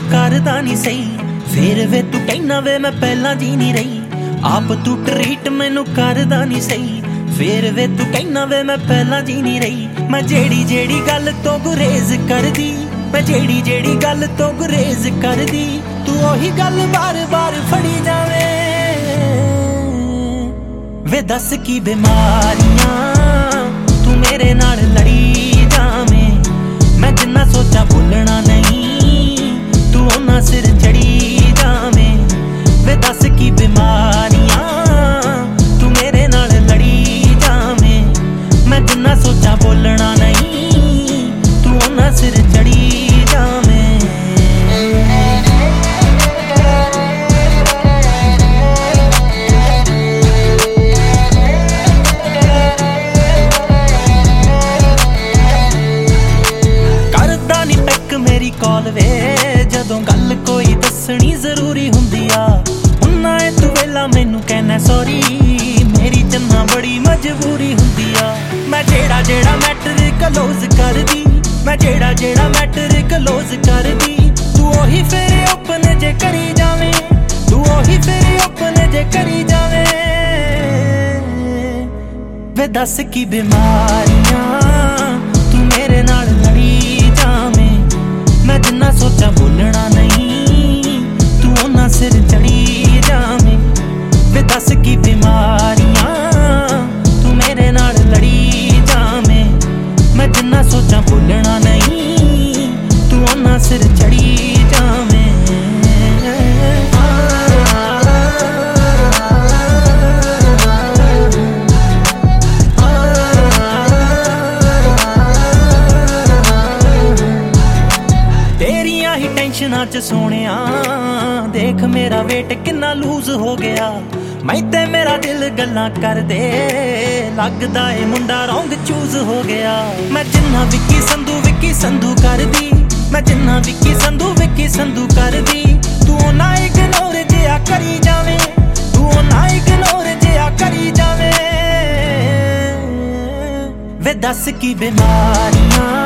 करदा नहीं सही, फिर वे तू कहना वे मैं पहला जी नहीं रही। आप तू ट्रीट मैनू करदा नहीं सही, फिर वे तू कहना वे मैं पहला जी नहीं रही। मैं जेड़ी जेड़ी गल तो गुरेज कर दी, मैं जेड़ी जेड़ी गल तो गुरेज कर दी, तू ओही गल बार बार फड़ी जावे। वे दस की बीमारियां तू मेरे नाल लड़ी जावे, मैं जिन्ना सोचा बोलना नहीं तू ओना सिर चढ़ी जावे। वे दस की बीमारियां तू मेरे नाल लड़ी जावे, मैं जिन्ना सोचा बोलना नहीं तू ओना सिर चढ़ी जावे। मेरी कॉल वे जदों गल कोई दसनी जरूरी हुंदी आ, हुन्ना ए तू वेला मैनू कहना सॉरी, मेरी चन्ना बड़ी मजबूरी हुंदी आ। मैं जेड़ा जेड़ा मैटर क्लोज कर दी, मैं जेड़ा जेड़ा मैटर क्लोज कर दी, तू ओही फिर ओपन जे करी जावे, तू ओही फिर ओपन जे करी जावे। वे दस की बीमारियां तू मेरे नाल लड़ी जावे, मैं जिन्ना सोचा बोलना नहीं तू ओना सिर चढ़ी जावे। वे दस की बीमारियां तू मेरे नाल लड़ी जावे, मैं जिन्ना सोचा बोलना नहीं तू ओना सिर चढ़ी जावे। टेंशनां च सोनिया देख मेरा वेट किन्ना लूज हो गया, मैं ते मेरा दिल गल्लां कर दे लगदा ए मुंडा रौंग चूज हो गया। मैं जिन्ना विक्की संधू कर दी, मैं जिन्ना विक्की संधू कर दी, तू ना इग्नोर जिया करी जावे, तू ना इग्नोर जिया करी जावे। वे दस की बीमारियां